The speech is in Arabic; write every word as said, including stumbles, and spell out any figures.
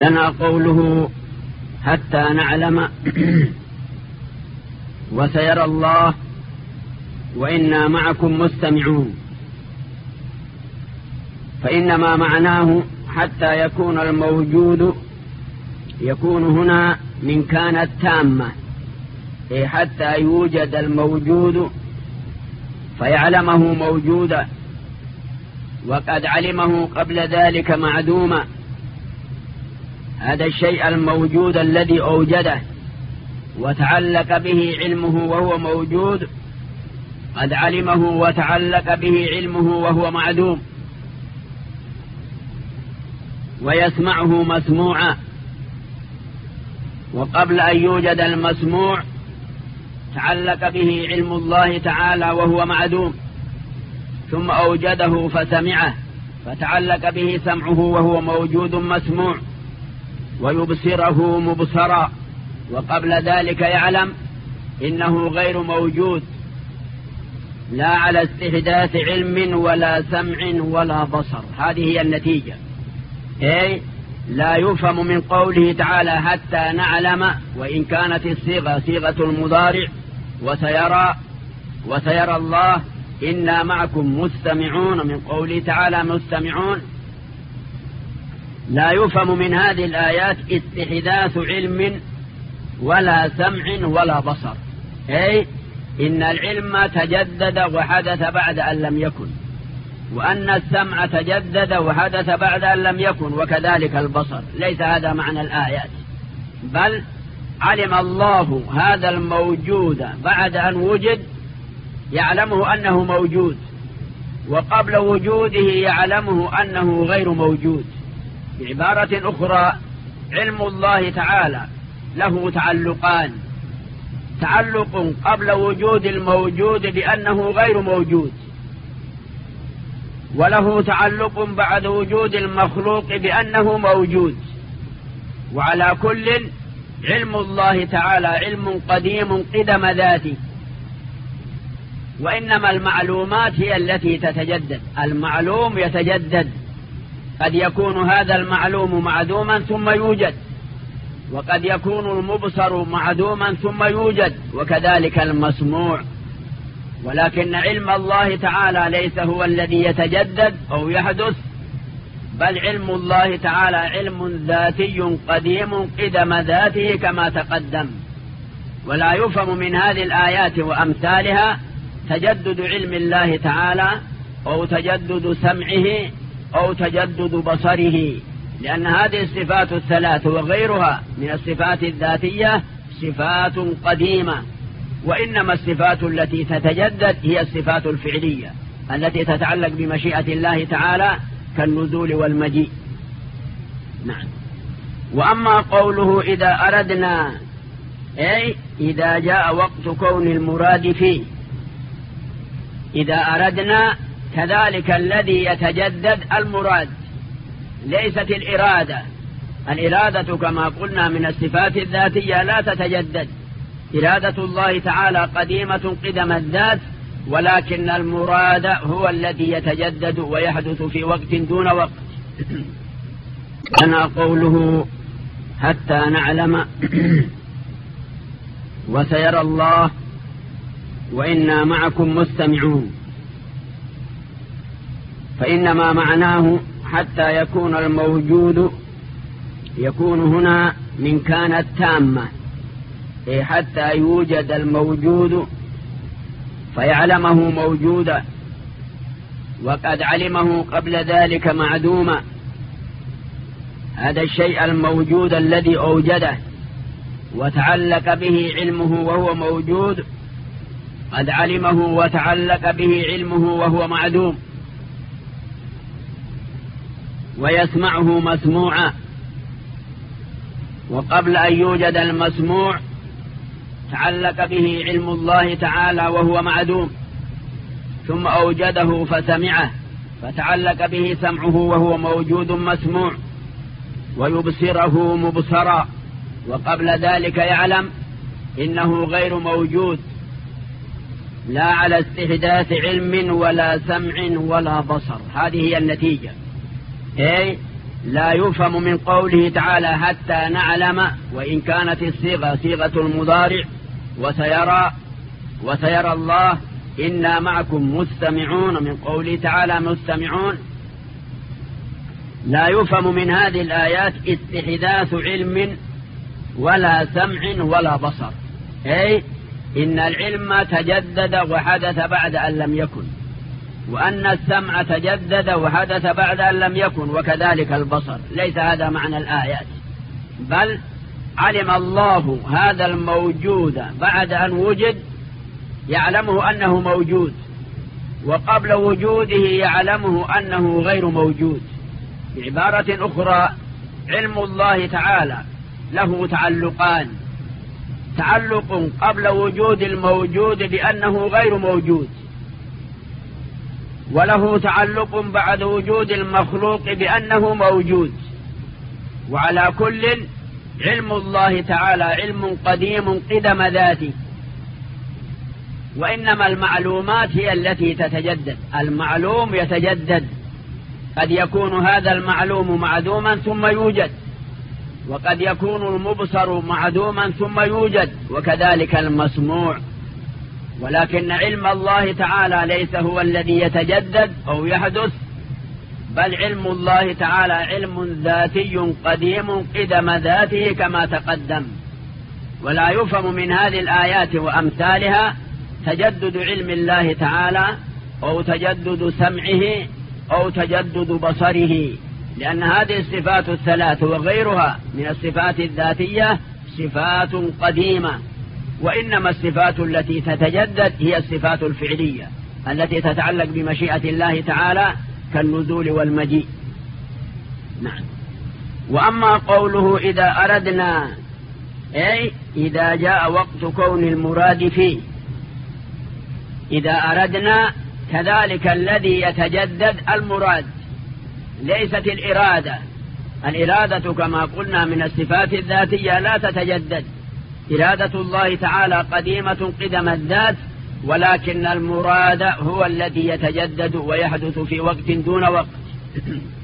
لنا قوله حتى نعلم وسيرى الله وإنا معكم مستمعون. فإنما معناه حتى يكون الموجود يكون هنا من كانت تامة، أي حتى يوجد الموجود فيعلمه موجودا وقد علمه قبل ذلك معدوما. هذا الشيء الموجود الذي أوجده وتعلق به علمه وهو موجود قد علمه وتعلق به علمه وهو معدوم. ويسمعه مسموعا، وقبل أن يوجد المسموع تعلق به علم الله تعالى وهو معدوم، ثم أوجده فسمعه فتعلق به سمعه وهو موجود مسموع، ويبصره مبصرا، وقبل ذلك يعلم إنه غير موجود، لا على استحداث علم ولا سمع ولا بصر. هذه هي النتيجة. أي لا يفهم من قوله تعالى حتى نعلم، وإن كانت الصيغة صيغة المضارع، وسيرى وسيرى الله إنا معكم مستمعون، من قوله تعالى مستمعون، لا يفهم من هذه الآيات استحداث علم ولا سمع ولا بصر، أي إن العلم تجدد وحدث بعد أن لم يكن، وأن السمع تجدد وحدث بعد أن لم يكن، وكذلك البصر. ليس هذا معنى الآيات، بل علم الله هذا الموجود بعد أن وجد، يعلمه أنه موجود، وقبل وجوده يعلمه أنه غير موجود. بعبارة أخرى، علم الله تعالى له تعلقان: تعلق قبل وجود الموجود بأنه غير موجود، وله تعلق بعد وجود المخلوق بأنه موجود. وعلى كل، علم الله تعالى علم قديم قدم ذاته، وإنما المعلومات هي التي تتجدد. المعلوم يتجدد، قد يكون هذا المعلوم معدوما ثم يوجد، وقد يكون المبصر معدوما ثم يوجد، وكذلك المسموع. ولكن علم الله تعالى ليس هو الذي يتجدد أو يحدث، بل علم الله تعالى علم ذاتي قديم قدم ذاته كما تقدم. ولا يفهم من هذه الآيات وأمثالها تجدد علم الله تعالى أو تجدد سمعه أو تجدد بصره، لأن هذه الصفات الثلاث وغيرها من الصفات الذاتية صفات قديمة، وإنما الصفات التي تتجدد هي الصفات الفعلية التي تتعلق بمشيئة الله تعالى كالنزول والمجيء. نعم. وأما قوله إذا أردنا، أي إذا جاء وقت كون المراد فيه. إذا أردنا كذلك الذي يتجدد المراد، ليست الإرادة. الإرادة كما قلنا من الصفات الذاتية لا تتجدد. إرادة الله تعالى قديمة قدم الذات، ولكن المراد هو الذي يتجدد ويحدث في وقت دون وقت. لنا قوله حتى نعلم وسيرى الله وإنا معكم مستمعون. فإنما معناه حتى يكون الموجود يكون هنا من كانت تامة، أي حتى يوجد الموجود فيعلمه موجودا وقد علمه قبل ذلك معدوما. هذا الشيء الموجود الذي أوجده وتعلق به علمه وهو موجود قد علمه وتعلق به علمه وهو معدوم. ويسمعه مسموعا، وقبل أن يوجد المسموع تعلق به علم الله تعالى وهو معدوم، ثم أوجده فسمعه فتعلق به سمعه وهو موجود مسموع، ويبصره مبصرا، وقبل ذلك يعلم إنه غير موجود، لا على استحداث علم ولا سمع ولا بصر. هذه هي النتيجة. أي لا يفهم من قوله تعالى حتى نعلم، وإن كانت الصيغة صيغة المضارع، وسيرى وسيرى الله إنا معكم مستمعون من قوله تعالى مستمعون. لا يفهم من هذه الآيات استحداث علم ولا سمع ولا بصر، أي إن العلم تجدد وحدث بعد أن لم يكن، وأن السمع تجدد وحدث بعد أن لم يكن، وكذلك البصر. ليس هذا معنى الآيات، بل علم الله هذا الموجود بعد أن وجد، يعلمه أنه موجود، وقبل وجوده يعلمه أنه غير موجود. بعبارة أخرى، علم الله تعالى له تعلقان: تعلق قبل وجود الموجود بأنه غير موجود، وله تعلق بعد وجود المخلوق بأنه موجود. وعلى كل، علم الله تعالى علم قديم قدم ذاته، وإنما المعلومات هي التي تتجدد. المعلوم يتجدد، قد يكون هذا المعلوم معدوما ثم يوجد، وقد يكون المبصر معدوما ثم يوجد، وكذلك المسموع. ولكن علم الله تعالى ليس هو الذي يتجدد أو يحدث، بل علم الله تعالى علم ذاتي قديم قدم ذاته كما تقدم. ولا يفهم من هذه الآيات وأمثالها تجدد علم الله تعالى أو تجدد سمعه أو تجدد بصره، لأن هذه الصفات الثلاث وغيرها من الصفات الذاتية صفات قديمة، وإنما الصفات التي تتجدد هي الصفات الفعلية التي تتعلق بمشيئة الله تعالى كالنزول والمجيء. نعم. وأما قوله إذا أردنا، أي إذا جاء وقت كون المراد فيه. إذا أردنا كذلك الذي يتجدد المراد، ليست الإرادة. الإرادة كما قلنا من الصفات الذاتية لا تتجدد، إرادة الله تعالى قديمة قدم الذات، ولكن المراد هو الذي يتجدد ويحدث في وقت دون وقت.